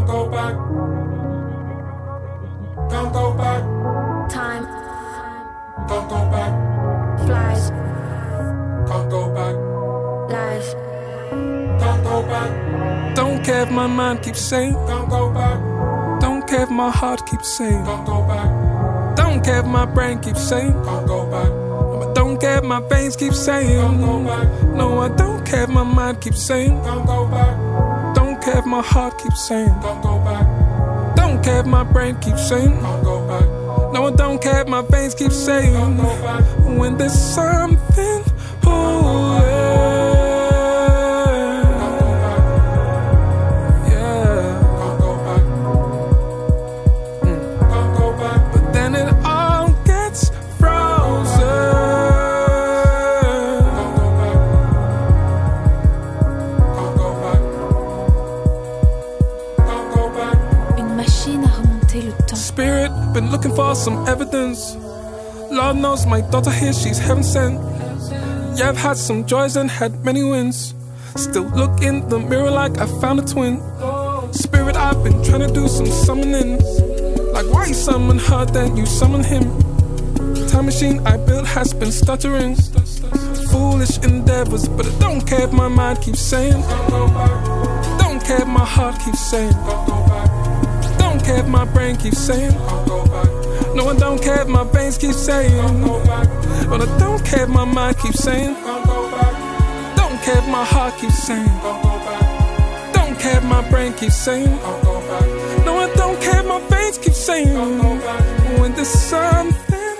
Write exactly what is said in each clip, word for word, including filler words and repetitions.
Don't go back. Don't go back. Time. Don't go back. Flies. Don't go back. Life. Don't go back. Don't care if my mind keeps saying. Don't go back. Don't care if my heart keeps saying. Don't go back. Don't care if my brain keeps saying. Don't go back. I don't care if my veins keep saying. Don't go back. No, I don't care if my mind keeps saying. Don't go back. Don't care if my heart keeps saying. Don't go back. Don't care if my brain keeps saying. Don't go back. No, I don't care if my veins keep saying. Don't go back. When there's something, oh yeah. Been looking for some evidence. Lord knows my daughter here, she's heaven sent. Yeah, I've had some joys and had many wins. Still look in the mirror like I found a twin. Spirit, I've been trying to do some summoning. Like why you summon her, then you summon him. Time machine I built has been stuttering. Foolish endeavors, but I don't care if my mind keeps saying. Don't care if my heart keeps saying. Don't care if my brain keeps saying. No, I don't care if my veins keep saying. But I don't care if my mind keeps saying. Don't care if my heart keeps saying. Don't care if my brain keeps saying. No, I don't care if my veins keep saying. When there's something.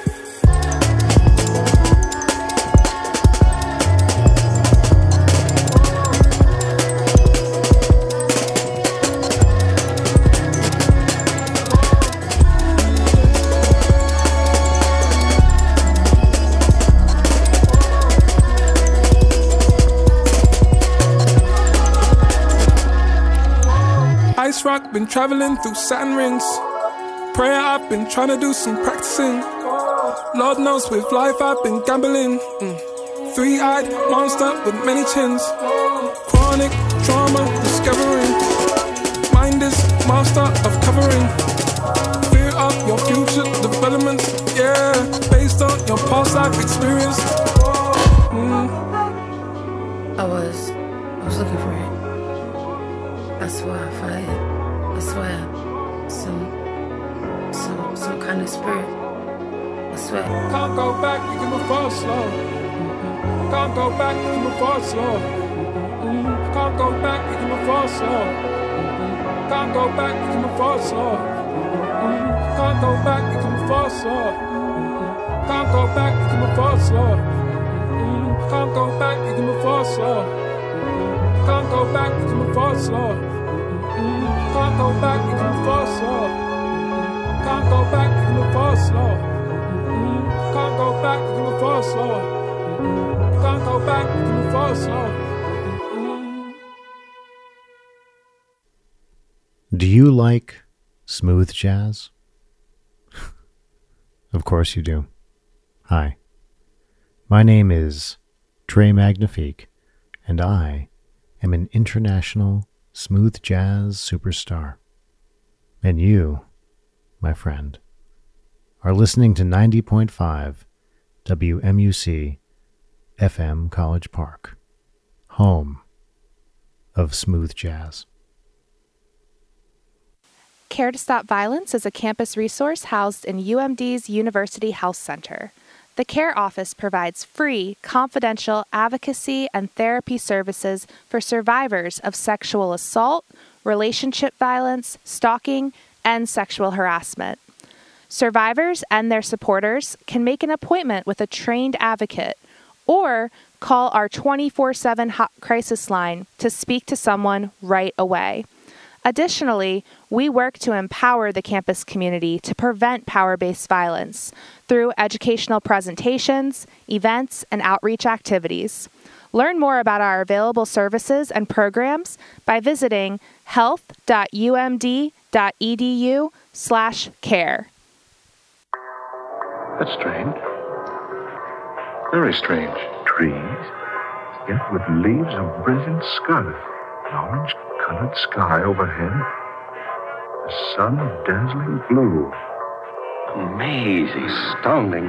Ice rock, been traveling through Saturn rings. Prayer, I've been trying to do some practicing. Lord knows with life I've been gambling. mm. Three-eyed monster with many chins. Chronic trauma discovering. Mind is master of covering. Fear of your future developments. Yeah, based on your past life experience. mm. I was, I was looking for it. I swear, if I, I swear, some, some, some kind of spirit. I swear. Can't go back, you can move forward slow. Mm-hmm. Can't go back, you can move forward slow. Mm-hmm. Can't go back, you can move forward slow. Mm-hmm. Can't go back, you can move forward slow. Mm-hmm. Can't go back, you can move forward slow. Mm-hmm. Can't go back, you can move forward slow. Mm-hmm. Can't go back, you can move forward slow. Mm-hmm. Can't go back, you can move forward slow. Can't go back, you can move forward slow. Can't go back, you can move forward slow. Can't go back, you can move forward slow. Can't go back, you can move forward slow. Do you like smooth jazz? Of course you do. Hi. My name is Trey Magnifique, and I am an international smooth jazz superstar. And you, my friend, are listening to ninety point five W M U C F M College Park, home of smooth jazz. Care to Stop Violence is a campus resource housed in U M D's University Health Center. The CARE office provides free, confidential advocacy and therapy services for survivors of sexual assault, relationship violence, stalking, and sexual harassment. Survivors and their supporters can make an appointment with a trained advocate or call our twenty-four seven hot crisis line to speak to someone right away. Additionally, we work to empower the campus community to prevent power-based violence through educational presentations, events, and outreach activities. Learn more about our available services and programs by visiting health.umd.edu slash care. That's strange. Very strange. Trees, yet with leaves of brilliant scarlet, an orange-colored sky overhead, The sun of dazzling blue. Amazing. Astounding.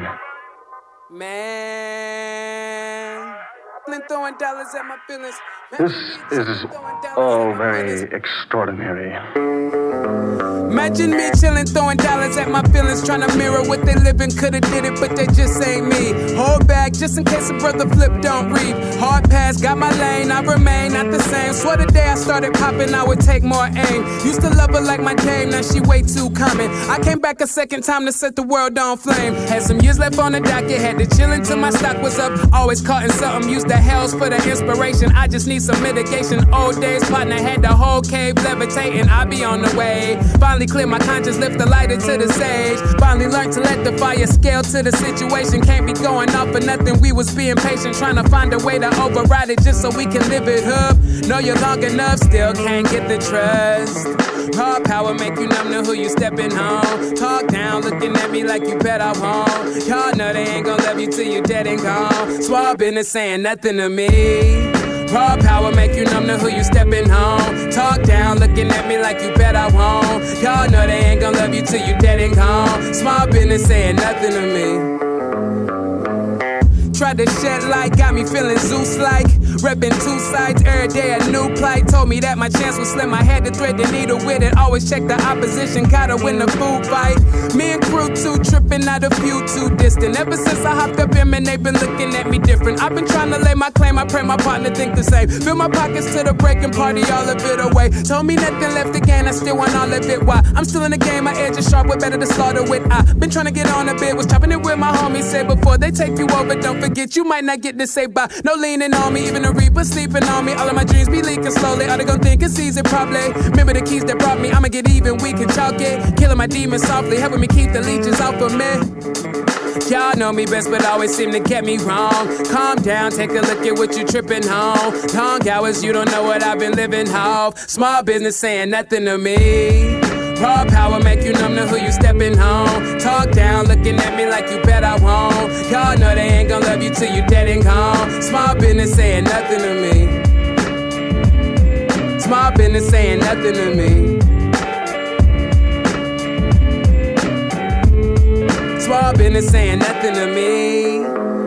Man, been throwing dollars at my feelings. This is all very extraordinary. Imagine me chillin', throwing dollars at my feelings, trying to mirror what they livin'. Coulda did it, but they just ain't me. Hold back, just in case a brother flip don't reap. Hard pass, got my lane, I remain not the same. Swear the day I started poppin', I would take more aim. Used to love her like my dame, now she way too common. I came back a second time to set the world on flame. Had some years left on the docket, had to chill until my stock was up. Always caught in something, used the hells for the inspiration. I just need some mitigation. Old days, partner had the whole cave levitating. I be on the way. Finally clear my conscience, lift the lighter to the sage. Finally learned to let the fire scale to the situation. Can't be going off for nothing, we was being patient. Trying to find a way to override it just so we can live it up. Know you long enough, still can't get the trust. Raw power make you numb to who you stepping on. Talk down, looking at me like you bet I won't. Y'all know they ain't gon' love you till you dead and gone. Swab business saying nothing to me. Raw power make you numb to who you stepping on. Talk down, looking at me like you bet I won't. Y'all know they ain't gon' love you till you dead and gone. Small business saying nothing to me. Tried to shed light, got me feeling Zeus-like. Reppin' two sides, every day a new plight. Told me that my chance was slim, I had to thread the needle with it. Always check the opposition, gotta win the food fight. Me and crew two trippin', not a few too distant. Ever since I hopped up in, man, they been looking at me different. I've been trying to lay my claim, I pray my partner think the same. Fill my pockets to the break and party all of it away. Told me nothing left to gain, I still want all of it. Why? I'm still in the game, my edge is sharp, we're better to slaughter with. I been trying to get on a bit, was chopping it with my homies. Said before they take you over, don't forget you might not get to say bye. No leaning on me, even the reaper sleeping on me. All of my dreams be leaking slowly. All they gon' think it's easy, probably. Remember the keys that brought me. I'ma get even, we can chalk it. Killing my demons softly, helping me keep the leeches off of me. Y'all know me best, but always seem to get me wrong. Calm down, take a look at what you tripping on. Long hours, you don't know what I've been living off. Small business saying nothing to me. Raw power make you numb to who you stepping on. Talk down, looking at me like you bet I won't. Y'all know they ain't gon' love you till you dead and gone. Small business saying nothing to me. Small business saying nothing to me. Small business saying nothing to me.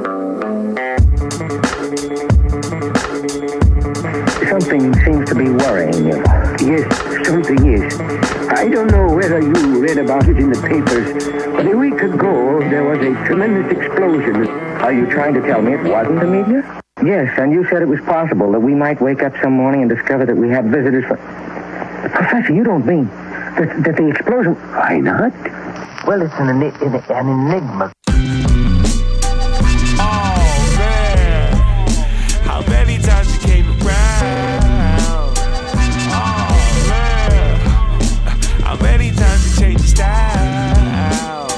Something seems to be worrying you. Yes, something is. I don't know whether you read about it in the papers, but a week ago there was a tremendous explosion. Are you trying to tell me it wasn't a meteor? Yes, and you said it was possible that we might wake up some morning and discover that we have visitors from... Professor, you don't mean that, that the explosion... Why not? Well, it's an, an, an enigma. Oh, man. How many times you came around? How many times you change your style?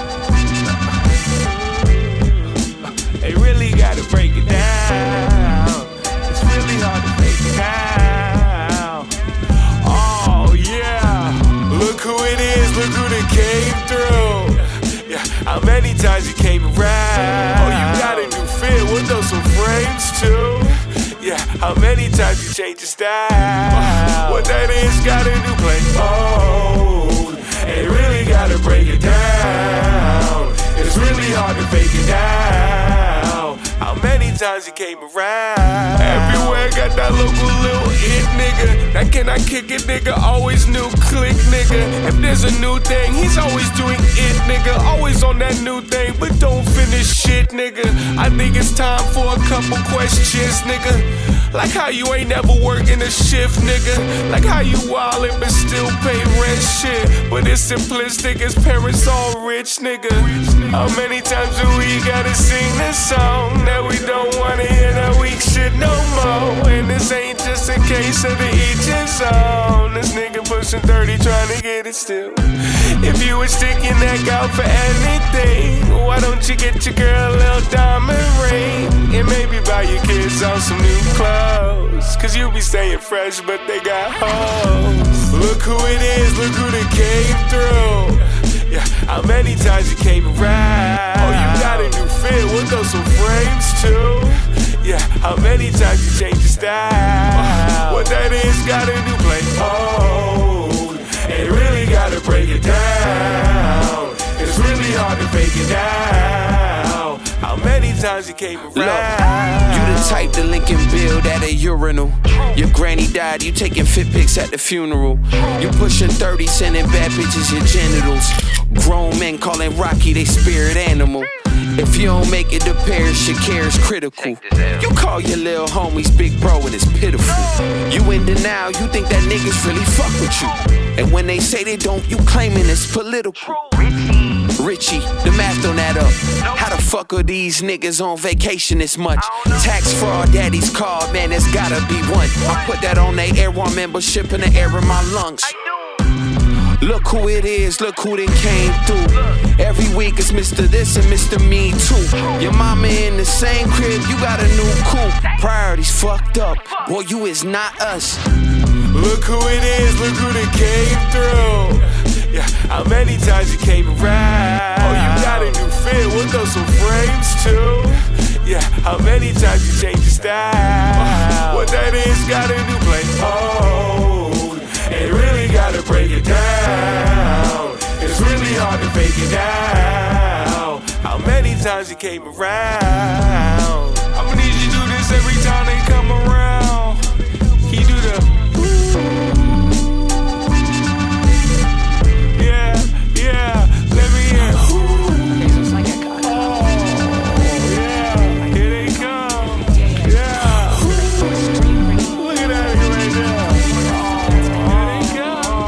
They really gotta break it down. It's really hard to break it down. Oh yeah, look who it is, look who they came through. Yeah, how many times you came around? Oh, you got a new fit, what those some frames too? Yeah, how many times you change your style? What that is, got a new play. Oh, they really gotta break it down. It's really hard to fake it down. How many times you came around? Everywhere got that local little it nigga. That can I kick it nigga, always new click nigga. If there's a new thing, he's always doing it nigga. Always on that new thing, but don't finish shit nigga. I think it's time for a couple questions nigga. Like how you ain't never working a shift, nigga. Like how you wildin' but still pay rent shit. But it's simplistic, his parents all rich, nigga. How many times do we gotta sing this song that we don't wanna hear that weak shit no more? And this ain't just a case of the each his own. This nigga pushing thirty trying to get it still. If you were sticking that out for anything, why don't you get your girl a little diamond ring? And maybe buy your kids on some new clothes, cause you be staying fresh but they got hoes. Look who it is, look who they came through. Yeah, how many times you came around? Oh, you got a new fit, what those some frames too? Yeah, how many times you change your style? What that is, got a new play. Oh, it really gotta it down. How many times you came around? Look, you the type to link and build at a urinal. Your granny died, you taking fit pics at the funeral. You pushing thirty, sending bad bitches your genitals. Grown men calling Rocky they spirit animal. If you don't make it to Paris, your care is critical. You call your little homies big bro and it's pitiful. You in denial, you think that niggas really fuck with you. And when they say they don't, you claiming it's political. Richie, the math don't add up. How the fuck are these niggas on vacation this much? Tax fraud, daddy's card, man, there's gotta be one. I put that on their Air One membership in the air in my lungs. Look who it is, look who done came through. Every week it's Mister This and Mister Me Too. Your mama in the same crib, you got a new coupe. Priorities fucked up, boy, you is not us. Look who it is, look who done came through. Yeah, how many times you came around? Oh, you got a new fit, with those some frames too. Yeah, how many times you changed your style? What that is, got a new play. Oh, ain't really gotta break it down. It's really hard to fake it down. How many times you came around? I'ma need you to do this every time they come around. Can you do the yeah, yeah, let me hear. Oh, yeah, here they come. Yeah, look at that right there. Here they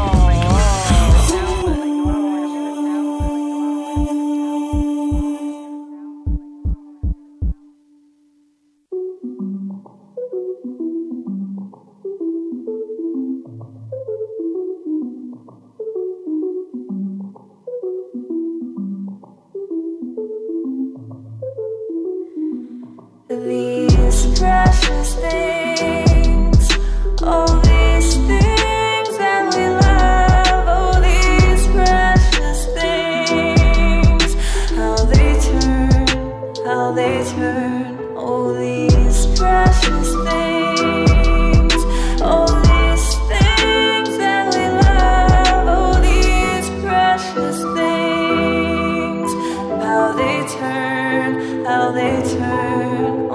These precious things, all these things that we love, all these precious things, how they turn, how they turn, all these precious things, all these things that we love, all these precious things, how they turn, how they turn.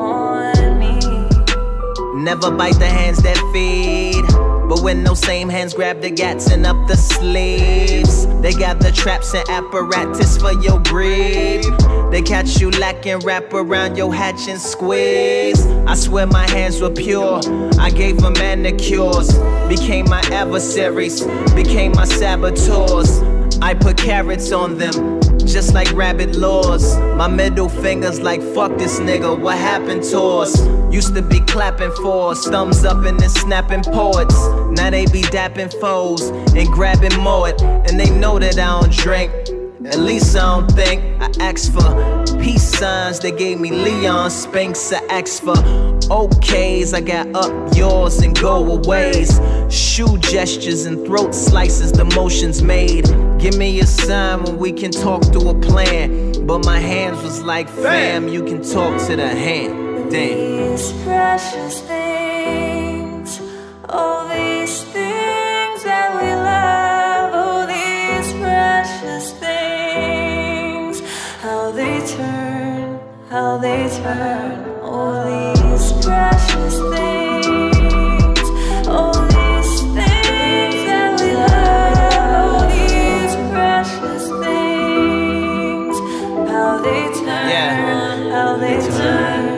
Never bite the hands that feed, but when those same hands grab the gats and up the sleeves, they got the traps and apparatus for your greed. They catch you lacking, wrap around your hatch and squeeze. I swear my hands were pure, I gave them manicures. Became my adversaries, became my saboteurs. I put carrots on them, just like rabbit laws. My middle finger's like, fuck this nigga, what happened to us? Used to be clapping for us, thumbs up and then snapping poets. Now they be dapping foes and grabbing more it. And they know that I don't drink, at least I don't think. I asked for peace signs, they gave me Leon Spinks. I asked for okays, I got up yours and go aways. Shoe gestures and throat slices, the motions made. Give me a sign when we can talk through a plan. But my hands was like, fam, you can talk to the hand. Damn. These precious things, all these things that we love, all these precious things, how they turn, how they turn, all these precious things, all these things that we love, all these precious things, how they turn, yeah. how they turn.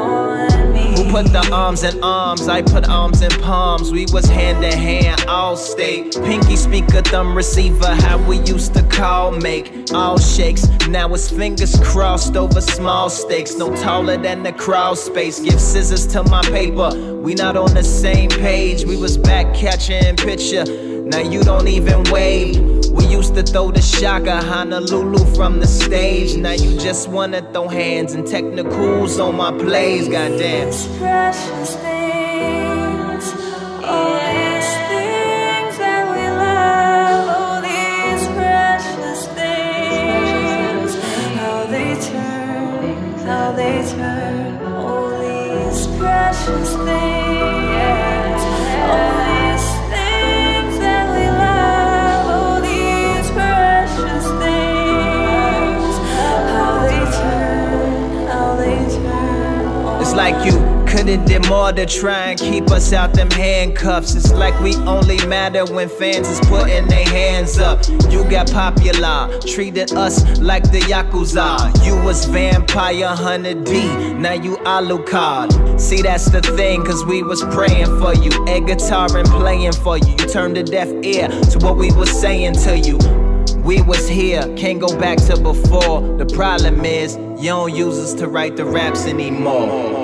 Put the arms in arms, I put arms in palms. We was hand in hand, all state. Pinky speaker, thumb receiver, how we used to call make. All shakes, now it's fingers crossed over small stakes. No taller than the crawl space. Give scissors to my paper, we not on the same page. We was back catching picture, now you don't even wave. We used to throw the shaka Honolulu from the stage. Now you just wanna throw hands and technicals on my plays, goddamn. Precious things, all these things that we love, all these precious things, how they turn, how they turn, all these precious things, all these things that we love, all these precious things, Said it did more to try and keep us out them handcuffs. It's like we only matter when fans is putting their hands up. You got popular, treated us like the Yakuza. You was Vampire Hunter D, now you Alucard. See, that's the thing, cause we was praying for you, air guitar and playing for you. You turned a deaf ear to what we was saying to you. We was here, can't go back to before. The problem is, you don't use us to write the raps anymore.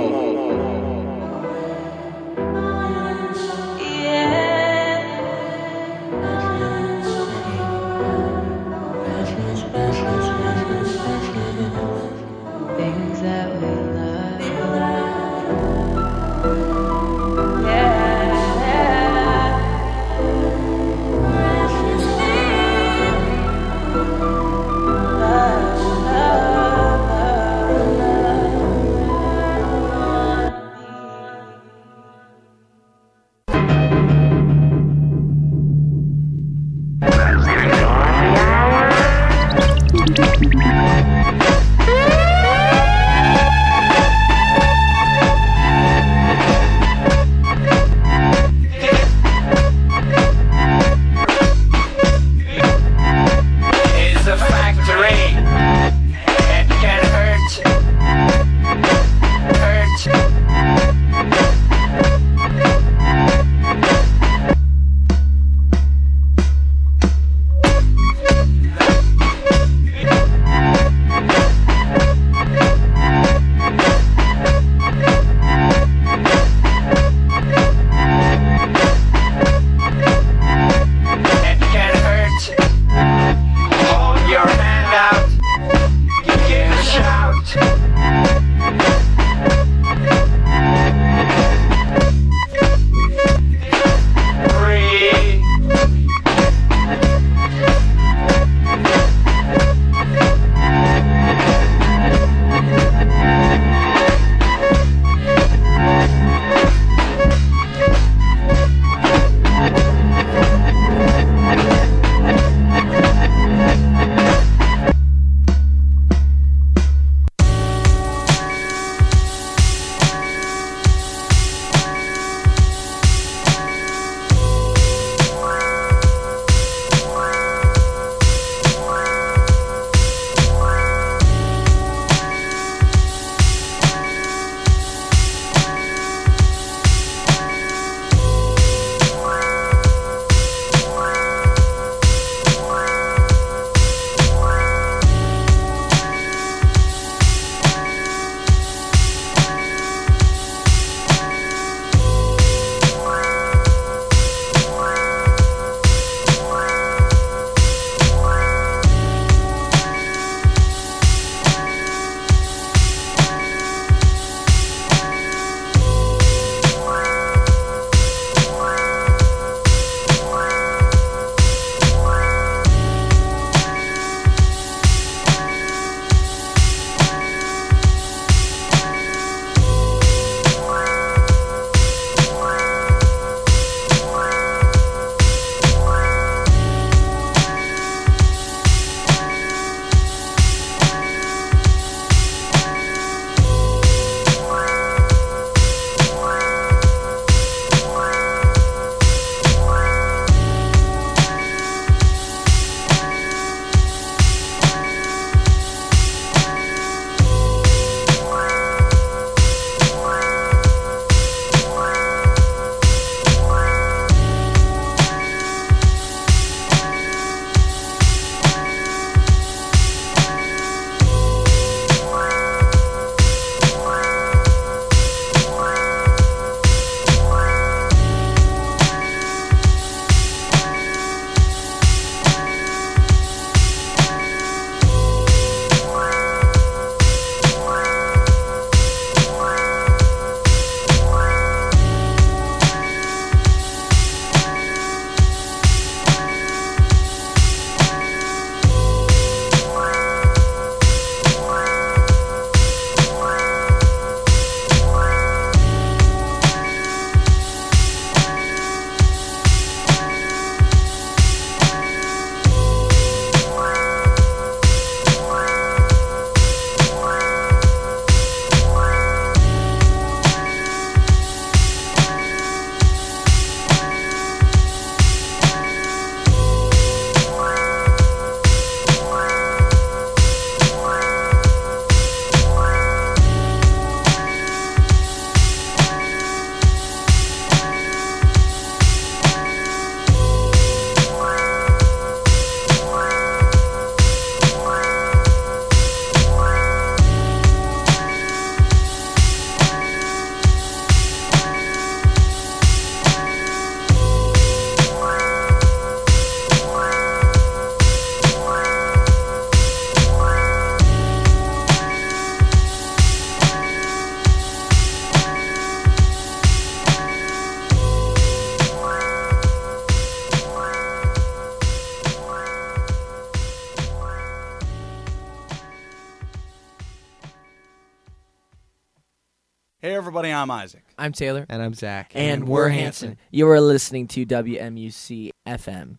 Hey everybody, I'm Isaac. I'm Taylor. And I'm Zach. And, and we're Hanson. Hanson. You are listening to W M U C F M.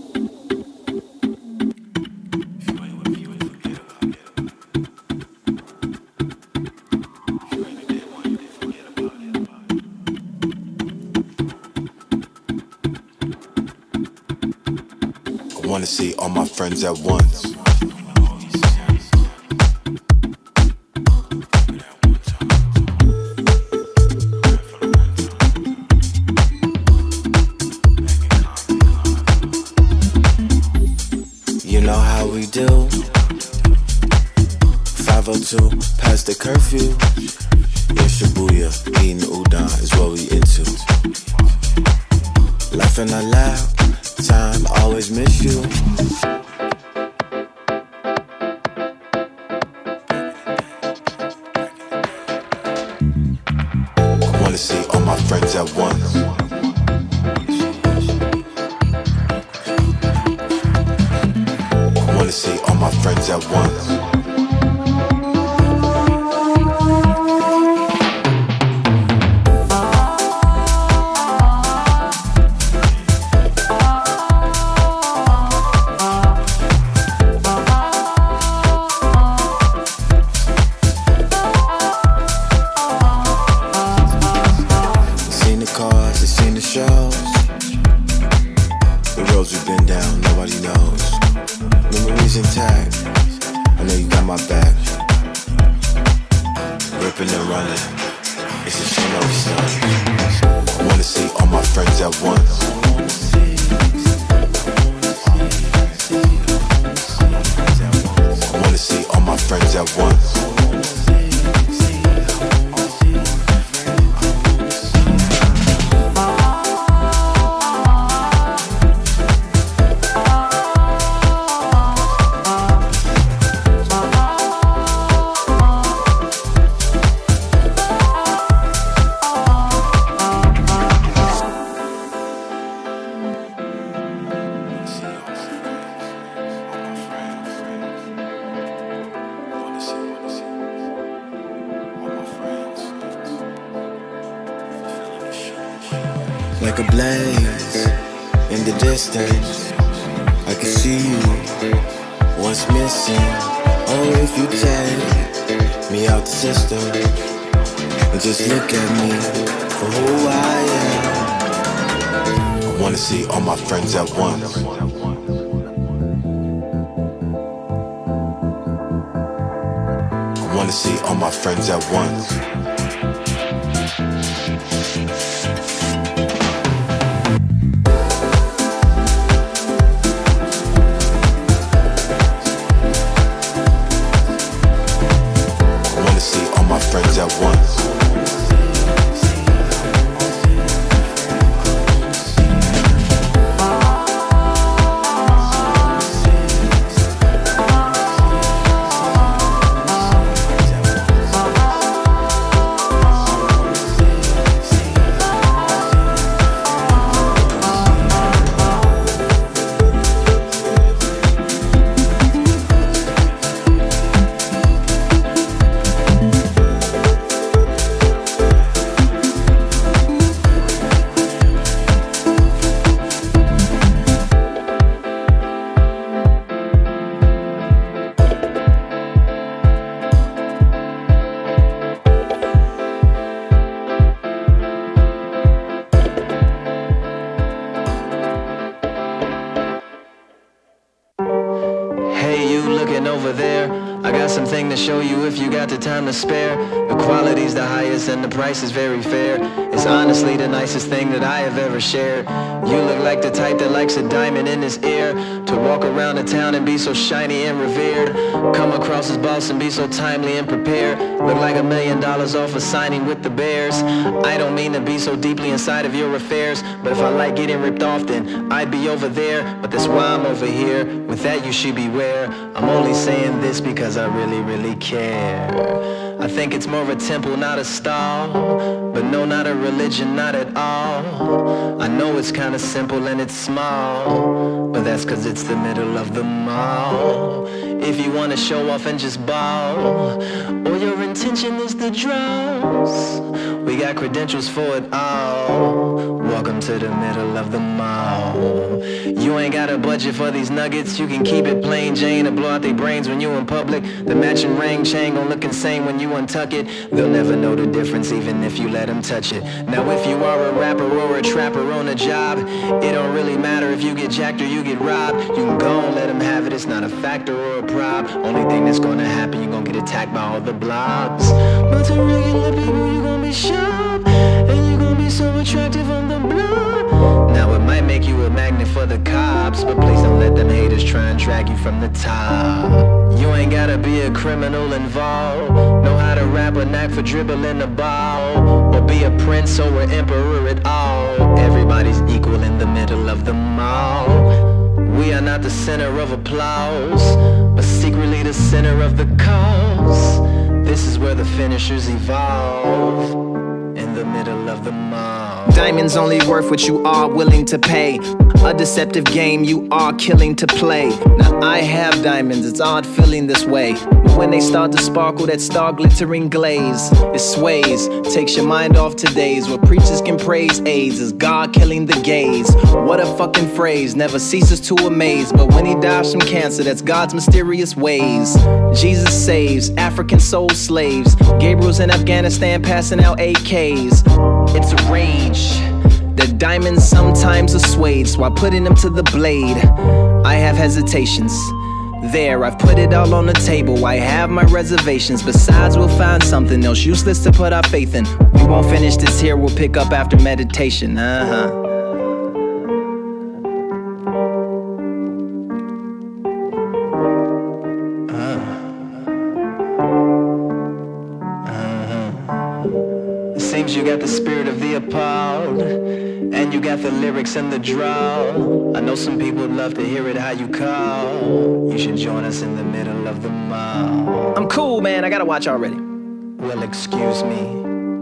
I wanna see all my friends at once. You know how we do. five oh two past the curfew. In Shibuya, eating udon is what we into. Laughing out loud. Time, always miss you. I wanna see all my friends at once. I wanna see all my friends at once. Like a blaze in the distance, I can see you. What's missing? Oh, if you take me out the system and just look at me for who I am. I wanna see all my friends at once. I wanna see all my friends at once. Friends at once. Time to spare. The quality's the highest and the price is very fair. It's honestly the nicest thing that I have ever shared. You look like the type that likes a diamond in his ear, to walk around the town and be so shiny and revered, come across as boss and be so timely and prepared. Look like a million dollars off of signing with the Bears. I don't mean to be so deeply inside of your affairs, but if I like getting ripped off then I'd be over there. But that's why I'm over here. With that you should beware. I'm only saying this because I really really care. I think it's more of a temple, not a stall. But no, not a religion, not at all. I know it's kinda simple and it's small, but that's cause it's the middle of the mall. If you wanna show off and just ball, or your intention is the draws, we got credentials for it all. Welcome to the middle of the mall. You ain't got a budget for these nuggets, you can keep it plain Jane and blow out their brains when you in public. The matching ring chain gon' look insane when you untuck it. They'll never know the difference even if you let them touch it. Now if you are a rapper or a trapper on a job, it don't really matter if you get jacked or you get robbed. You can go and let them have it, it's not a factor or a prop. Only thing that's gonna happen, you gon' get attacked by all the blogs. But to regular people, you gon' be sharp, and you gon' be so attractive on the block. Now it might make you a magnet for the cops, but please don't let them haters try and drag you from the top. You ain't gotta be a criminal involved, know how to rap or knack for dribbling the ball, or be a prince or an emperor at all. Everybody's equal in the middle of the mall. We are not the center of applause, but secretly the center of the cause. This is where the finishers evolve, in the middle of the mall. Diamonds only worth what you are willing to pay. A deceptive game you are killing to play. Now I have diamonds, it's odd feeling this way. But when they start to sparkle, that star glittering glaze, it sways, takes your mind off today's, where preachers can praise AIDS as God killing the gays. What a fucking phrase, never ceases to amaze. But when he dies from cancer, that's God's mysterious ways. Jesus saves African soul slaves. Gabriel's in Afghanistan passing out A Ks. It's a rage that diamonds sometimes are swayed, so I putting them to the blade. I have hesitations. There, I've put it all on the table. I have my reservations. Besides, we'll find something else useless to put our faith in. We won't finish this here, we'll pick up after meditation. Uh-huh. You got the spirit of the appalled, and you got the lyrics and the drawl. I know some people would love to hear it how you call. You should join us in the middle of the mall. I'm cool, man, I gotta watch already. Well, excuse me.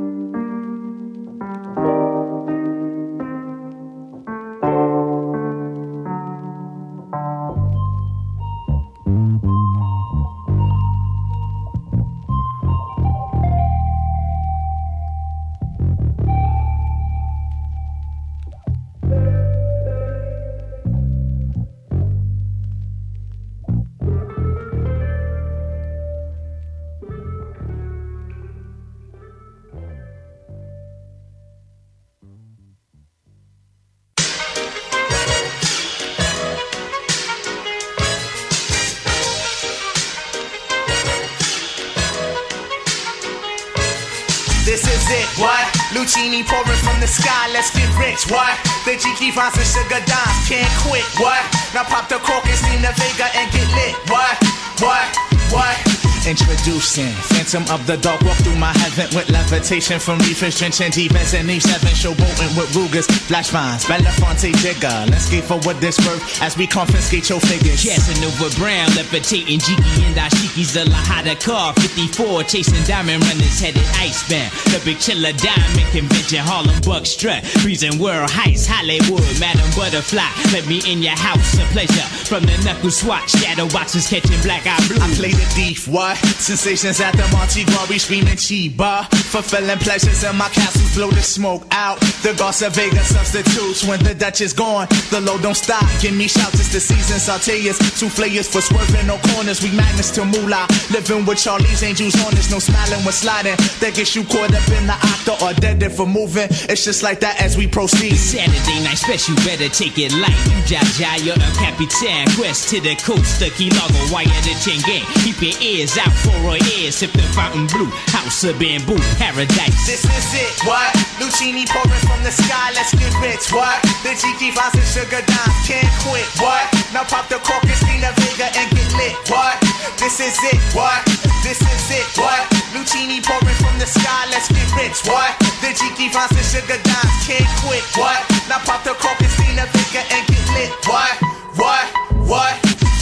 This is it, what? Lucini pouring from the sky, let's get rich, what? The Jiki Vines and Sugar Dimes can't quit, what? Now pop the cork and Nina Vega and get lit, what? What? What? Introducing Phantom of the Dark, walk through my heaven with levitation from reefers, drenching defense and Eve seven, showboating with Rugers, flash vines, Belafonte Jigger. Let's skate for what this worth as we confiscate your figures. Casanova Brown, levitating Jiki and Ashiki's the Lahada car, fifty-four, chasing diamond runners, headed icebound. The Big Chiller Diamond Convention, Harlem Buck Strut, freezing world heights, Hollywood, Madam Butterfly. Let me in your house, a pleasure. From the knuckle swatch, shadow boxes catching black eye blue. I play the thief, what? Sensations at the Monte Glory, screaming Chiba. Fulfilling pleasures in my castles, blow the smoke out. The Garza Vega substitutes when the Dutch is gone. The low don't stop, give me shouts, it's the season. Sauteers, souffleurs for swerving, no corners. We magnets to moolah. Living with Charlie's Angels on us, no smiling when sliding. That gets you caught up in the octa or dead for moving. It's just like that as we proceed. Saturday night special, better take it light. You Jaja, you're a Capitan. Quest to the coast, the Key Largo, wire the chain gang. Keep your ears out for our ears, sip the fountain blue. House of bamboo, paradise. This is it, what? Lucini pouring from the sky, let's get rich, what? The Jiki Vines and Sugar Dimes can't quit, what? Now pop the cork and Nina Vega and get lit, what? This is it, what? This is it, what? Lucini pouring from the sky, let's get rich, what? The Jiki Vines and Sugar Dimes can't quit, what? Now pop the cork and Nina Vega and get lit, what? What? What?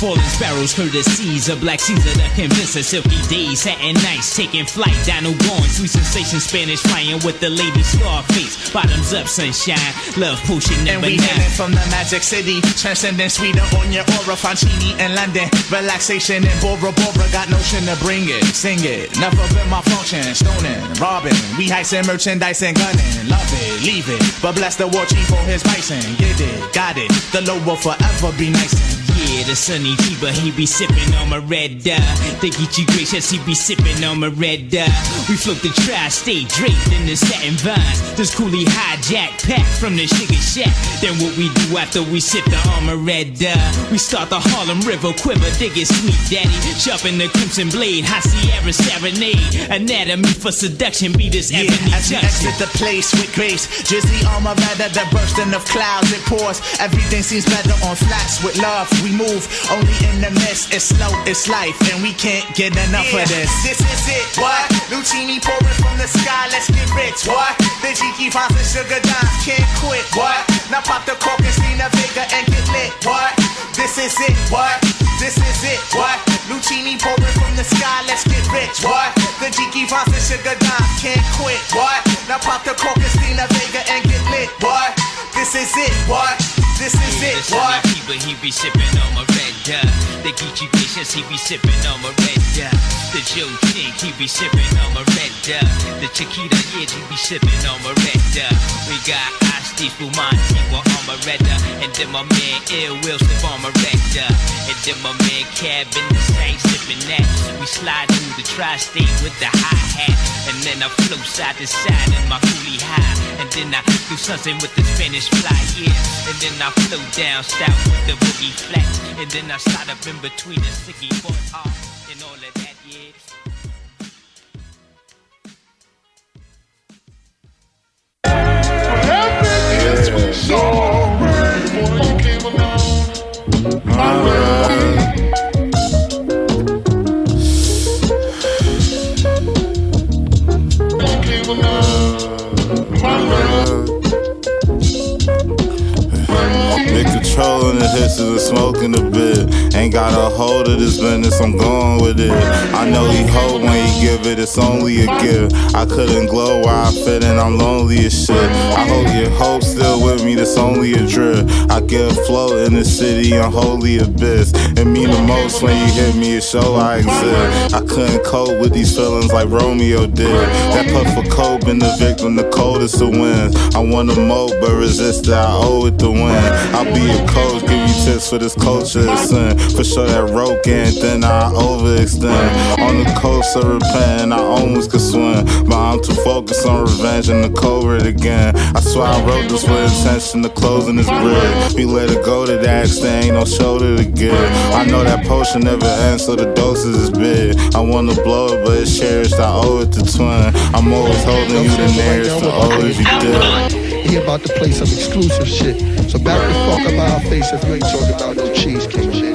falling sparrows, courtesies of Black Caesar, the convincer. Silky days, satin nights, taking flight. Dino going, sweet sensation, Spanish flying with the lady Scarface. Bottoms up, sunshine, love potion number And we nine. hailing from the Magic City, transcending sweeter on your aura. Fontini in London, relaxation in Bora Bora. Got notion to bring it, sing it. Never been my function, stoning, robbing. We heisting merchandise and gunning. Love it, leave it, but bless the war chief for his bison. Get it, got it. The low will forever be nice. Yeah, the sunny fever, he be sipping on my red dye. They get you gracious, he be sipping on my red dye. We float the tri-state draped in the satin vines. This coolie hijack pack from the sugar shack. Then what we do after we sip the armor red dye? We start the Harlem River quiver, dig it sweet daddy. Sharpen the crimson blade, high Sierra serenade. Anatomy for seduction, be this Yeah, ebony as we junction. exit the place with grace, Drizzy armor rather the bursting of clouds. It pours, everything seems better on flats with love. We move only in the mist. It's slow, it's life, and we can't get enough Yeah, of this. This is it, what? Lucini pouring from the sky, let's get rich, what? The Jiki Vines and Sugar Dimes can't quit, what? Now pop the cork and Stina Vega and get lit, what? This is it, what? This is it, what? Lucini pouring from the sky, let's get rich, what? The Jiki Vines and Sugar Dimes can't quit, what? Now pop the cork and Stina Vega and get lit, what? This is it, what? This is Yeah, it, the sunny what? fever, he be sipping on my red dye. The Geechee Vicious, he be sipping on my red dye. The Joe Chink, he be sipping on my red dye. The Chiquita, yeah, he be sipping on my red dye. We got Asti Fumanti, we're on my red dye. And then my man Ill Will slip on my red dye. And then my man Cab in the same sipping that. We slide through the tri-state with the hi-hat. And then I flow side to side in my coolie high. And then I do something with the Spanish fly, yeah. And then I flow down south with the boogie flats. And then I slide up in between the sticky board off and all of that, yeah. Big control in the hisses and smoking a bit. Ain't got a hold of this business, I'm going with it. I know he hope when he give it, it's only a gift. I couldn't glow where I fit and I'm lonely as shit. I hope your hope still with me, that's only a drip. I get afloat in the city, unholy abyss. It mean the most when you hit me, it show I exist. I couldn't cope with these feelings like Romeo did. That puff for cope and the victim, the coldest of wins. I want to mope but resist it, I owe it to win. I'll be a coach, give you tips for this culture of sin. For sure that rope ain't thin, I overextend. On the coast of repent, I almost could swim. But I'm too focused on revenge and the covert again. I swear I wrote this with intention of closing this bridge. We let it go to that extent, ain't no shoulder to give. I know that potion never ends, so the doses is big. I wanna blow it, but it's cherished, I owe it to twin. I'm always holding you the nearest to owe if you did. He about to play some exclusive shit. So back the fuck up our face if you ain't talking about no cheesecake shit.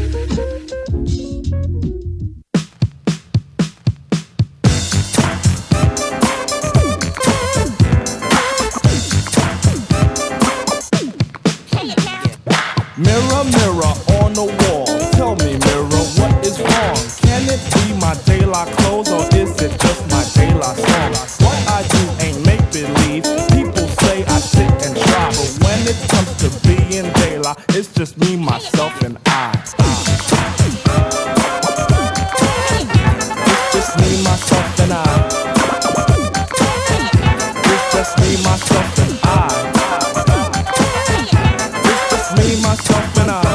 Mirror, mirror on the wall, tell me, mirror, what is wrong? Can it be my daylight clothes or is it just my daylight song? What I do ain't make believe. People say I sit and try, but when it comes to being daylight, it's just me, myself, and I. It's just me, myself, and I. It's just me, myself, and I. Me, myself, and I.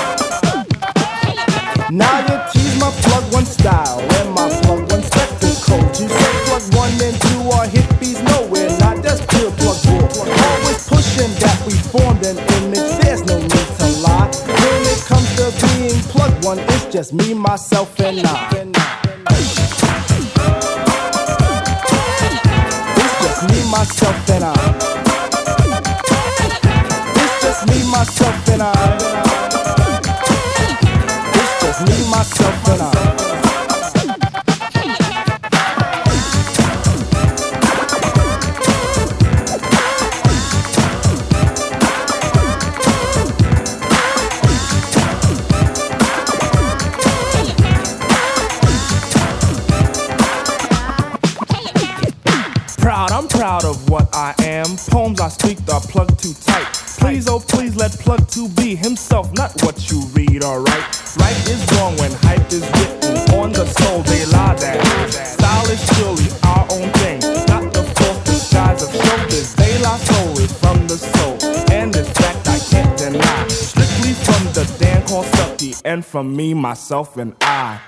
Now you tease my plug one style and my plug one spectacle. You say plug one and two are hippies nowhere, not that's pure plug bull. Always pushing that we formed an image, there's no need to lie. When it comes to being plug one, it's just me, myself, and I. It's just me, myself, and I. Me, myself, and I. It's just me, myself, and I. proud of what I am. Poems I speak are plugged too tight. Please, oh please, let plug to be himself, not what you read or write. Right is wrong when hype is written on the soul, they lie down. Style is surely our own thing, not the false disguise of showbiz. They lie solely from the soul, and this fact I can't deny. Strictly from the Dan called Stucky, and from me, myself, and I.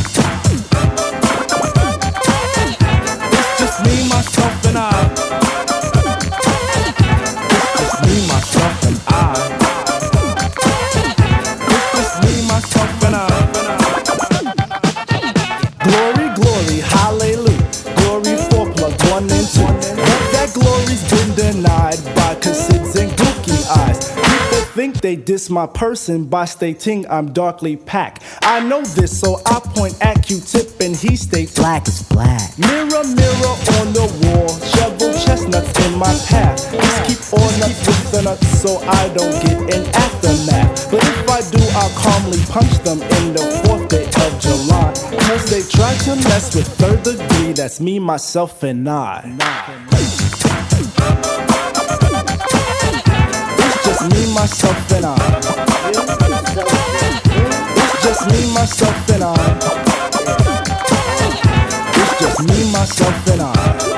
It's just me, myself, and I. It's just me, myself, and I. It's just me, myself, and I. Glory, glory, hallelujah. Glory for plug one and two. But that glory's been denied by Cassids and Gookie eyes. People think they diss my person by stating I'm darkly packed. I know this, so I point at Q-Tip and he states black is black. Mirror, mirror on the wall, shovel chestnuts in my path. Just keep on up with the nuts so I don't get an aftermath. But if I do, I'll calmly punch them in the fourth day of July. Cause they try to mess with third degree, that's me, myself, and I. It's just me, myself, and I. It's just me, myself, and I. It's just me, myself, and I.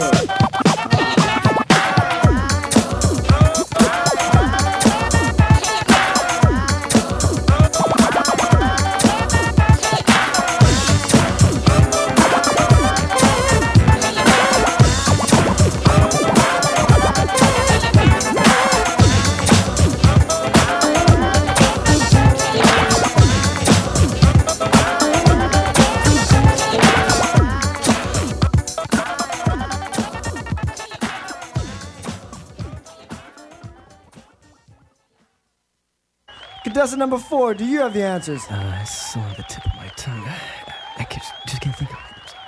Contestant number four, do you have the answers? Uh, it's on the tip of my tongue. I, I can't, just can't think of it.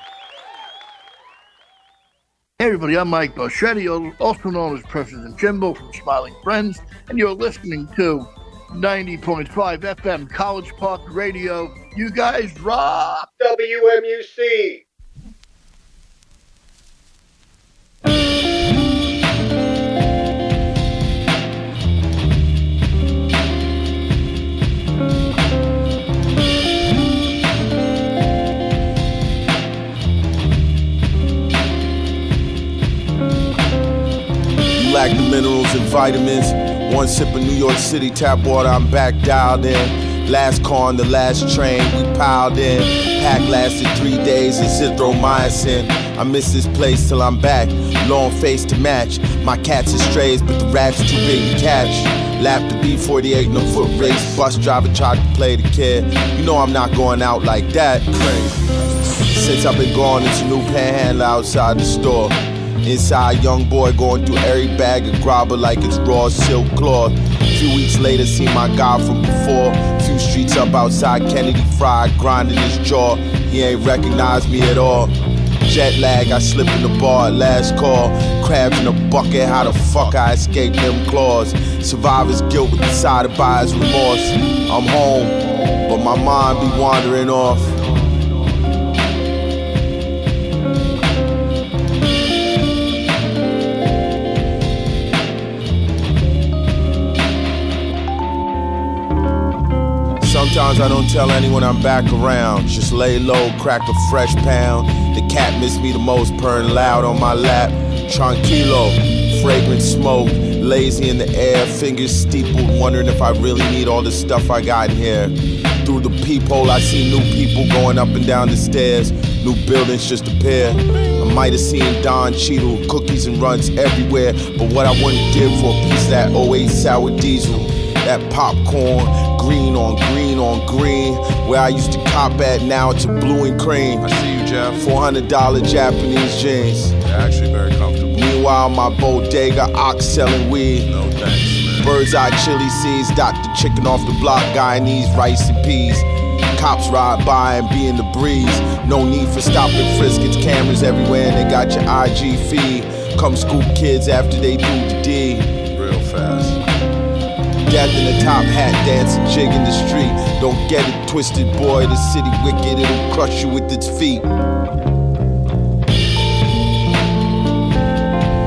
Hey everybody, I'm Mike Boschetti, also known as President Jimbo from Smiling Friends, and you're listening to ninety point five F M College Park Radio. You guys rock! W M U C! Lack the minerals and vitamins. One sip of New York City tap water, I'm back dialed in. Last car on the last train, we piled in. Pack lasted three days, azithromycin. I miss this place till I'm back. Long face to match. My cats are strays, but the rats too big to catch. Lapped the B forty-eight in a foot race. Bus driver tried to play the kid. You know I'm not going out like that. Crazy. Since I've been gone, it's a new panhandler outside the store. Inside, young boy going through every bag of grabber like it's raw silk cloth. A few weeks later, see my guy from before. Few streets up outside Kennedy Fried, grinding his jaw. He ain't recognize me at all. Jet lag, I slipped in the bar at last call. Crabs in a bucket, how the fuck I escaped them claws. Survivor's guilt with the side of buyer's remorse. I'm home, but my mind be wandering off. Sometimes I don't tell anyone I'm back around. Just lay low, crack a fresh pound. The cat missed me the most, purring loud on my lap. Tranquilo, fragrant smoke, lazy in the air, fingers steepled, wondering if I really need all the stuff I got in here. Through the peephole, I see new people going up and down the stairs. New buildings just appear. I might have seen Don Cheadle, cookies and runs everywhere. But what I wouldn't give for a piece of that oh eight sour diesel. That popcorn, green on green on green. Where I used to cop at, now it's a blue and cream. I see you, Jeff. four hundred dollars Japanese jeans. They're actually very comfortable. Meanwhile, my bodega ox selling weed. No thanks, man. Bird's eye chili seeds, Doctor Chicken off the block, Guyanese rice and peas. Cops ride by and be in the breeze. No need for stop and frisk, it's cameras everywhere and they got your I G feed. Come scoop kids after they do the deed. Real fast. Death in a top hat, dancing jig in the street. Don't get it twisted, boy, the city wicked, it'll crush you with its feet.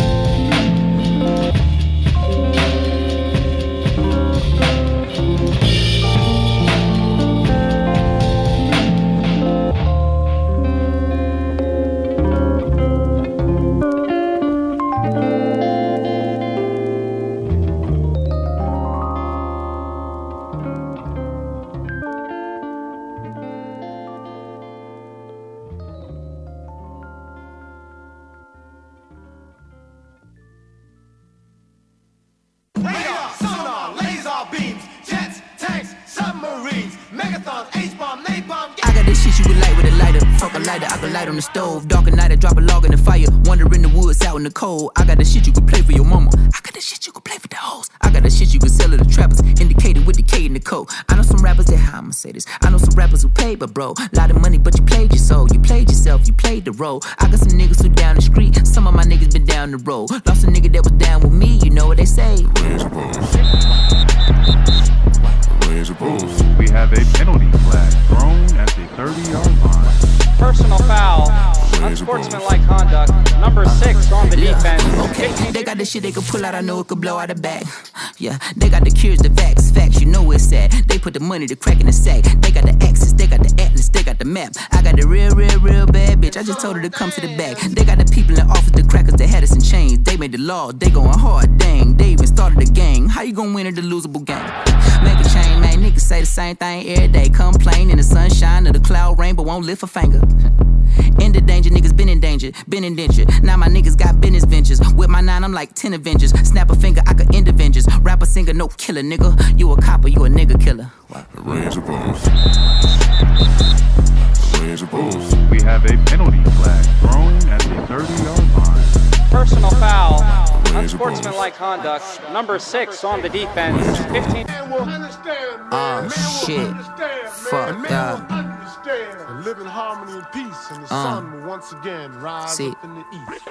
I got this shit you can light with a lighter. Fuck a lighter, I can light on the stove. Dark at night, I drop a log in the fire. Wander in the woods, out in the cold. I got the shit you can play for your mama. I got the shit you can play for the hoes. I got the shit you can sell to the trappers. Indicated with the K and the code. I know some rappers that, how I'ma say this. I know some rappers who pay, but bro, lot of money, but you played your soul. You played yourself, you played the role. I got some niggas who down the street. Some of my niggas been down the road. Lost a nigga that was down with me, you know what they say. Raise a post. Raise a post. We have a penalty flag thrown at the thirty-yard line. Personal foul, unsportsmanlike conduct, number six on the defense. Okay, they got the shit they could pull out, I know it could blow out a bag. Yeah, they got the cures, the facts, facts, you know it's sad. They put the money, the crack in the sack. They got the axis, they got the atlas, they got the map. I got the real, real, real bad bitch, I just told her to come to the back. They got the people in office, the crackers, that had us in chains. They made the law, they going hard, dang. They even started the gang, how you gonna win at the losable game? Make a change, man, niggas say the same thing every day. Complain in the sunshine of the cloud rain, but won't lift a finger. In the danger, niggas been in danger, been in danger. Now my niggas got business ventures. With my nine, I'm like ten Avengers. Snap a finger, I could end Avengers. Rapper, singer, no killer, nigga. You a copper, you a nigga killer. Wow. Raise a post. Raise a post. We have a penalty flag thrown at the thirty-yard line. Personal foul, unsportsmanlike conduct, number six on the defense. fifteen. Oh shit. Fuck up. And live in harmony and peace, and the Uh. sun will once again rise See. up in the east.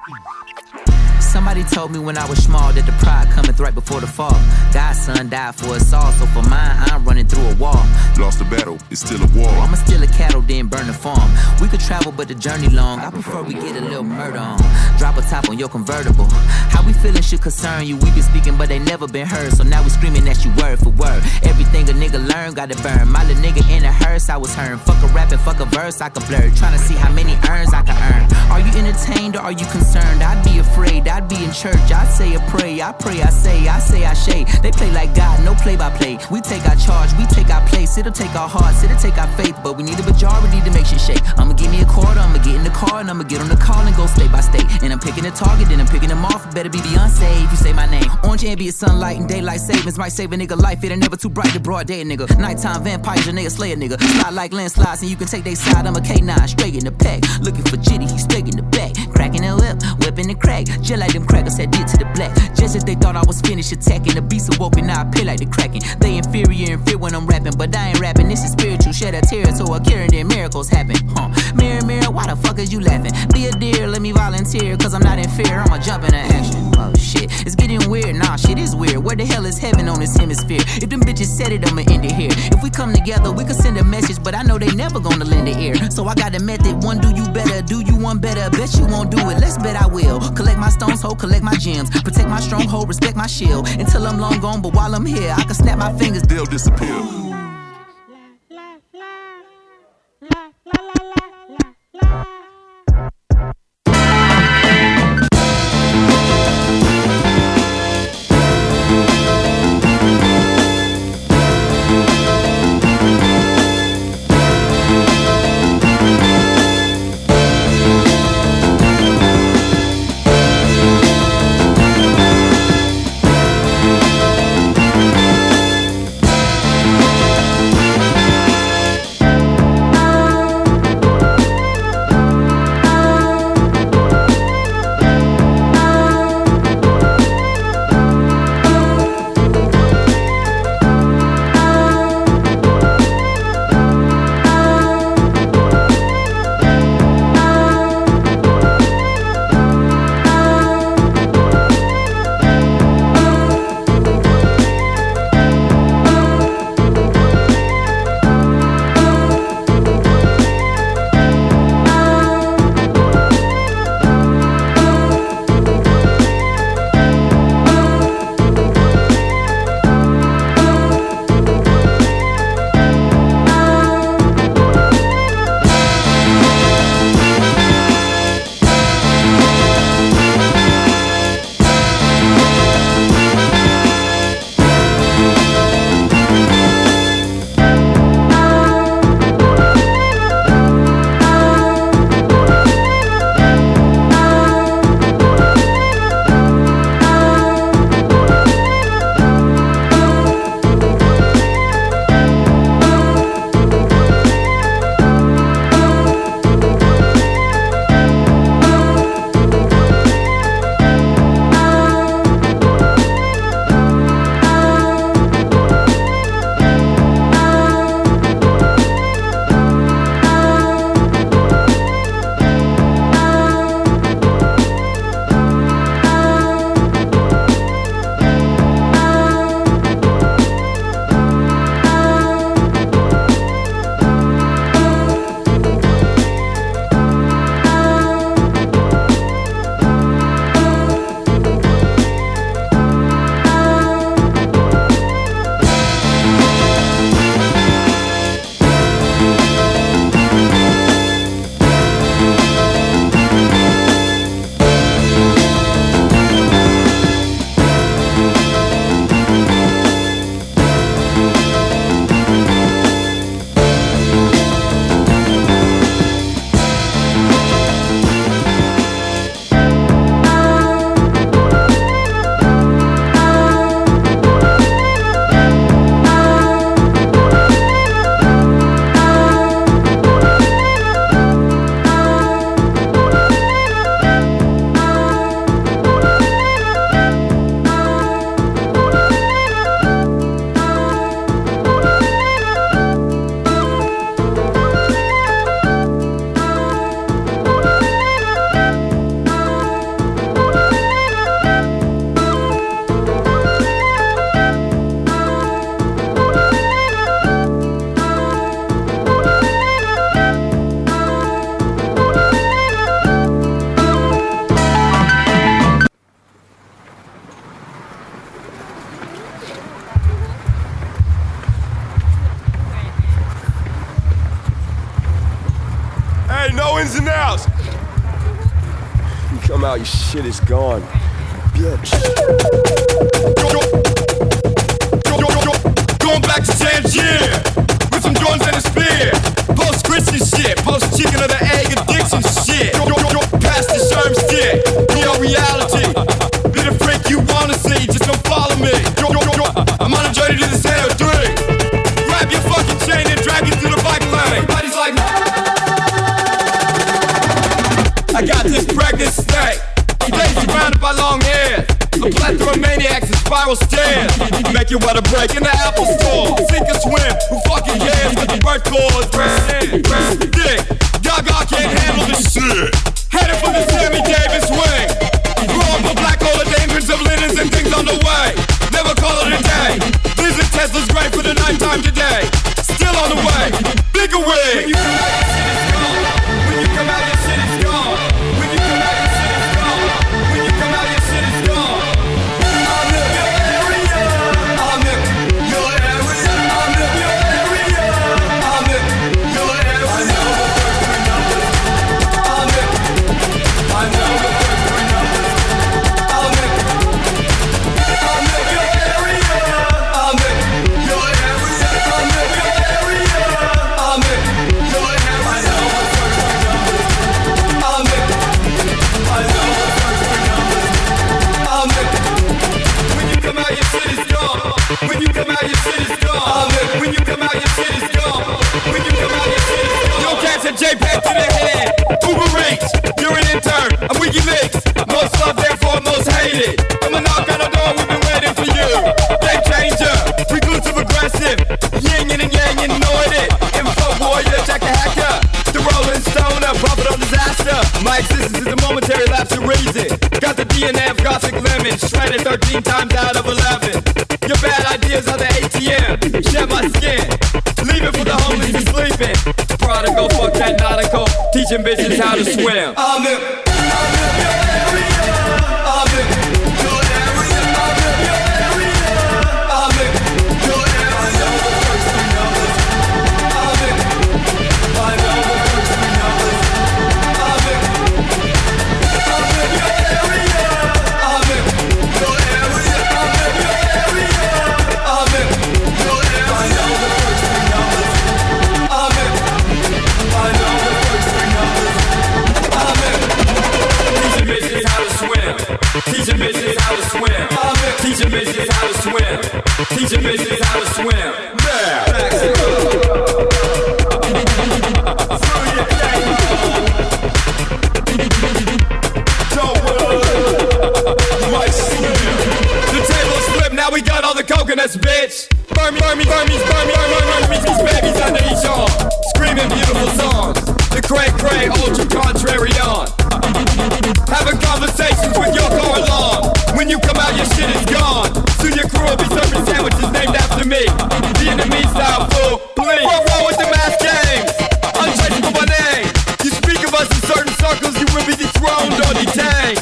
Somebody told me when I was small that the pride cometh right before the fall. God's son died for us all, so for mine, I'm running through a wall. Lost the battle, it's still a war. I'ma steal a cattle, then burn the farm. We could travel, but the journey long. I prefer we get a little murder on. Drop a top on your convertible. How we feeling should concern you. We been speaking, but they never been heard. So now we screaming at you word for word. Everything a nigga learn, gotta burn. My little nigga in a hearse, I was heard. Fuck a rap and fuck a verse, I could blur. Trying to see how many earns I can earn. Are you entertained or are you concerned? I'd be afraid, I'd be in church. I say a pray, I pray, I say, I say, I shade. They play like God, no play by play. We take our charge, we take our place. It'll take our hearts, it'll take our faith. But we need a majority to make shit shake. I'ma give me a quarter, I'ma get in the car, and I'ma get on the call and go state by state. And I'm picking a target, then I'm picking them off. Better be Beyonce if you say my name. Orange ambient sunlight and daylight savings might save a nigga life. It ain't never too bright to broad day, nigga. Nighttime vampires, your nigga slay a nigga. Slide like landslides, and you can take they side. I'm a K nine, straight in the pack. Looking for Jitty, he's straight in the back. Cracking the whip, whipping the crack. Just like them crackers had did to the black. Just as they thought I was finished attacking, the beast awoke and now I pay like the Kraken. They inferior and fear when I'm rapping, but I ain't rapping. This is spiritual, shed a territory, carrying their miracles happen. Huh? Mirror, mirror, why the fuck is you laughing? Be a deer, let me volunteer, cause I'm not in fear. I'ma jump into action. Oh shit, it's getting weird. Nah, shit is weird. Where the hell is heaven on this hemisphere? If them bitches said it, I'ma end it here. If we come together, we could send a message, but I know they never gonna lend an ear. So I got a method. One, do you better? Do you one better? Bet you won't do it. Let's bet I will. Collect my stones, ho, collect my gems. Protect my stronghold, respect my shield. Until I'm long gone, but while I'm here, I can snap my fingers. They'll disappear. Thank ins and outs. You come out, your shit is gone. Bitch. Going back to Tangier with some Jordans and a spear. Post Christian shit, post chicken of the egg addiction shit. Past the sherm stick, real reality. Be the freak you wanna see, just don't follow me. I'm on a journey to the center of three. Grab your fucking chain and drag it through the bike lane. Everybody's like, I got this pregnant snake. Days surrounded by long hair. A plethora of maniacs and spiral stairs. Make you wanna break in the Apple store. Sink or swim, who fucking cares with the birth clause? Dick, Gaga can't handle this shit. Headed for the Sammy Davis wing. Growing for black hole of dangers of linens and things on the way. Never call it a day. These are Tesla's great for the nighttime today. Still on the way. Bigger wig. When you come out, your shit is gone. When you come out, your shit is gone. When you come out, your shit is gone. I'm in your area. I'm in your area. I'm in your area. I'm in your area. I know the first three numbers. I'm in. I know the first three numbers. I'm in. I'm in your area. I'm in your area. I'm in your area. I'm in your area. I know the first three numbers. I'm in. I know the first three numbers. I'm in. When you come out, your shit is gone. When you come out, your shit is gone. I'm in. When you come out, your shit is gone. When you come out, your shit is gone. Yo, catch a JPEG to the head. Uber Reach, you're an intern. I'm WikiLeaks. Most loved, therefore most hated. I'm a knock on the door, we've been waiting for you. Game changer, reclusive aggressive. Yin yin and yang, you know it. Info warrior, check the hacker. The Rolling Stoner, prophet of disaster. My existence is a momentary lapse of reason. Got the D N A of gothic lemon, shredded thirteen times out of eleven. Your bad ideas are the A T M. Shed my skin, leave it for the homeless and sleeping. Prodigal, fuck that nautical, teaching bitches how to swim. I'm in, I'm in your area. I'm in your area. I'm in your area. I'm in your area. I know the first three numbers. I'm in. I know the first three numbers. I'm in. I'm in your area. I'm in your area. I'm in your area. I'm in your area. I know the first three numbers. I'm in. I know the first three numbers. I'm in. Teaching bitches how to swim. Teaching bitches how to swim. I'm in. Teaching bitches how to swim. Teaching bitches how to swim. Yeah. The table's flipped, now we got all the coconuts, bitch. Burn me, burn me, burn me, burn me, burn me, burn me, these babies under each arm. Screaming beautiful songs. The cray cray, ultra contrary on. Having conversations with your car alarm. When you come out, your shit is gone. Soon your crew will be serving sandwiches named after me. Vietnamese style fool, please. What wrong with the mass games? Untraceable by name. You speak of us in certain circles, you will be dethroned or detained.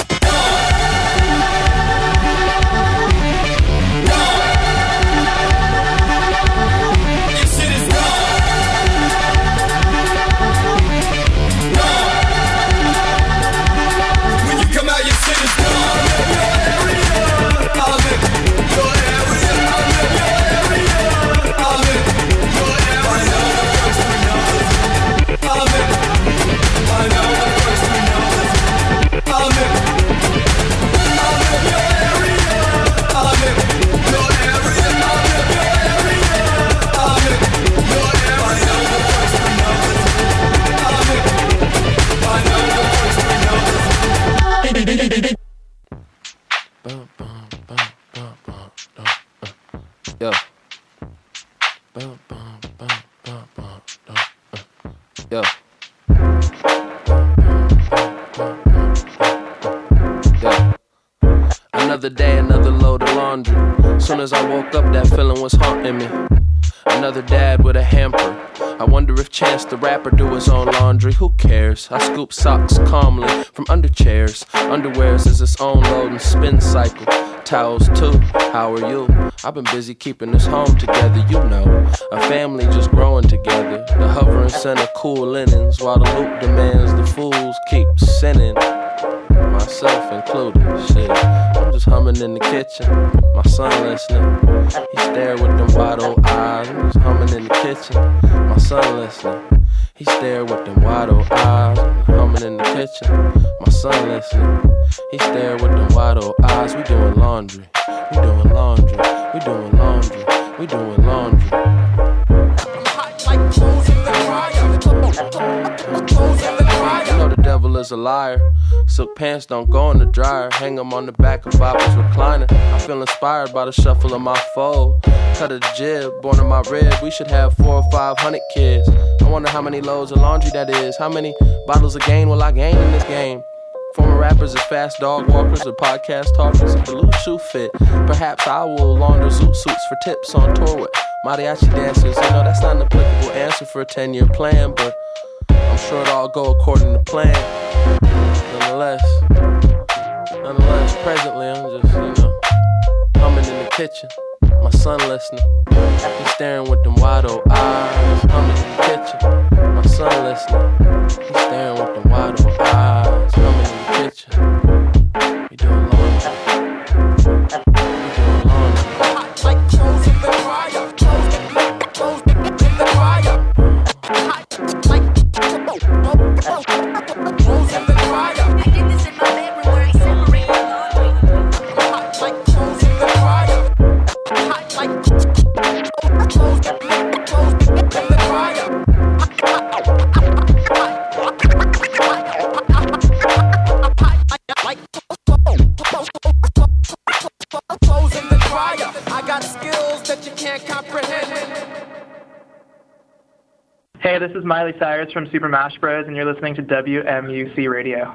Yo. Yo. Yo. Another day, another load of laundry. Soon as I woke up, that feeling was haunting me. Another dad with a hamper. I wonder if Chance the Rapper do his own laundry. Who cares? I scoop socks calmly from under chairs. Underwears is its own load and spin cycle. towels too. How are you? I've been busy keeping this home together, you know. A family just growing together. The hovering center, cool linens, while the loop demands the fools keep sinning. Myself included, shit. I'm just humming in the kitchen. My son listening. He stared with them wide old eyes. I'm just humming in the kitchen. My son listening. He stared with them wide old eyes. Humming in the kitchen. My son listening. He stared with them wide old eyes. We doing laundry. We doing laundry. We doing laundry. We doing laundry. You know the devil is a liar. Silk pants don't go in the dryer. Hang them on the back of Bob's recliner. I feel inspired by the shuffle of my fold. Cut of the jib, born in my rib. We should have four or five hundred kids. I wonder how many loads of laundry that is. How many bottles of gain will I gain in this game? Former rappers as fast dog walkers or podcast talkers. If the loose shoe fit, perhaps I will launder zoot suits for tips on tour with mariachi dancers. You know, that's not an applicable answer for a ten-year plan, but I'm sure it'll all go according to plan. Nonetheless, nonetheless, presently I'm just, you know, humming in the kitchen. My son listening. He's staring with them wide old eyes. Humming in the kitchen. My son listening. He's staring with them wide old eyes. Humming in the kitchen. We doing laundry. We doing laundry. Like clothes in the dryer. Clothes in the clothes in the dryer. Like clothes in the dryer. I did this in my bedroom where I separated laundry. Like clothes in the dryer. Like clothes in the dryer. I got skills that you can't comprehend. Hey, this is Miley Cyrus from Super Mash Bros, and you're listening to W M U C Radio.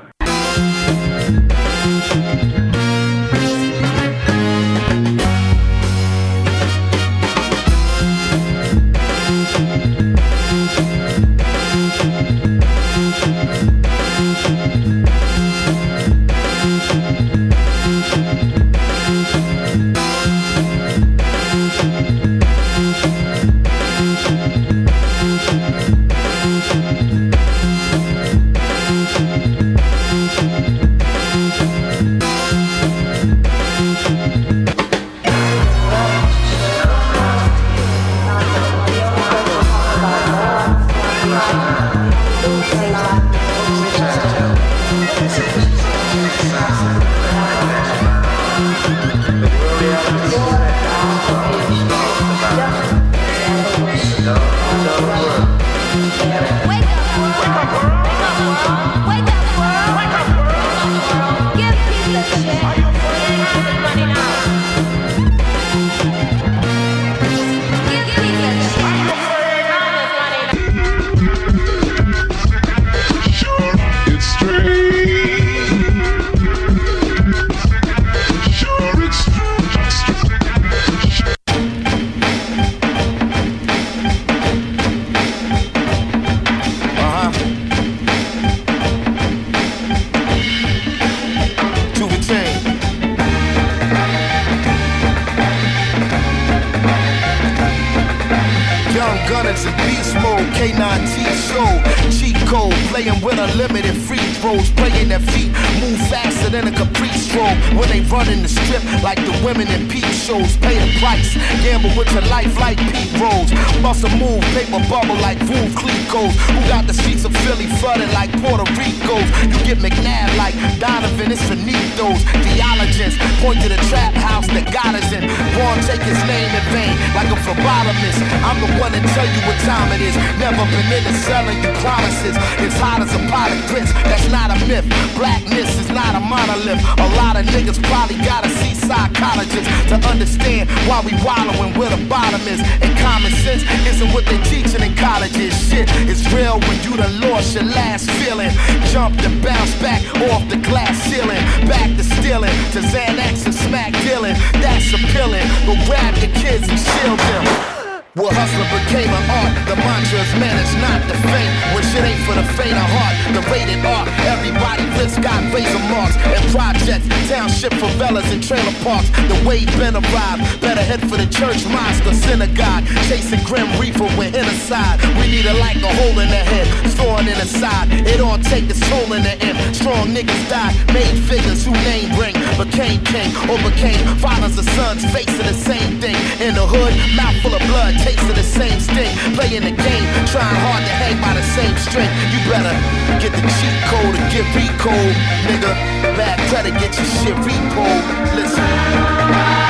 Well, hustler became an art. The mantra is managed, not the fame. When shit ain't for the faint of heart. The rated R, everybody list got razor marks and projects, township favelas and trailer parks. The way been arrived, better head for the church, mosque or synagogue. Chasing grim reaper with genocide. We need a like a hole in the head, thorn in the side. It all take its toll in the end. Strong niggas die, made figures who name bring, became king or became fathers or sons, facing the same thing. In the hood, mouth full of blood, tasting the same sting. Playing the game, trying hard to hang by the same string. You better get the cheat code or get recode, nigga. Bad credit, get your shit repo. Listen.